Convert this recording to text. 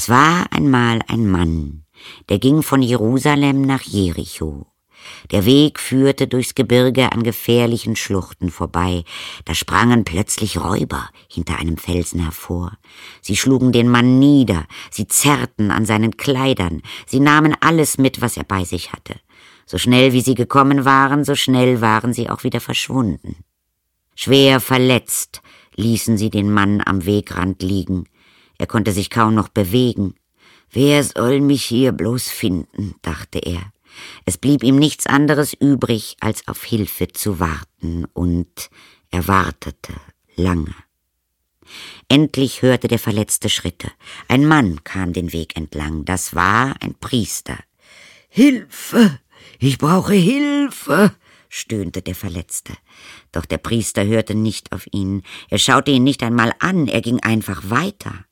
war einmal ein Mann, der ging von Jerusalem nach Jericho. Der Weg führte durchs Gebirge an gefährlichen Schluchten vorbei. Da sprangen plötzlich Räuber hinter einem Felsen hervor. Sie schlugen den Mann nieder, sie zerrten an seinen Kleidern, sie nahmen alles mit, was er bei sich hatte. So schnell wie sie gekommen waren, so schnell waren sie auch wieder verschwunden. Schwer verletzt ließen sie den Mann am Wegrand liegen. Er konnte sich kaum noch bewegen. »Wer soll mich hier bloß finden?« dachte er. Es blieb ihm nichts anderes übrig, als auf Hilfe zu warten, und er wartete lange. Endlich hörte der Verletzte Schritte. Ein Mann kam den Weg entlang. Das war ein Priester. »Hilfe! Ich brauche Hilfe!« stöhnte der Verletzte. Doch der Priester hörte nicht auf ihn. Er schaute ihn nicht einmal an, er ging einfach weiter.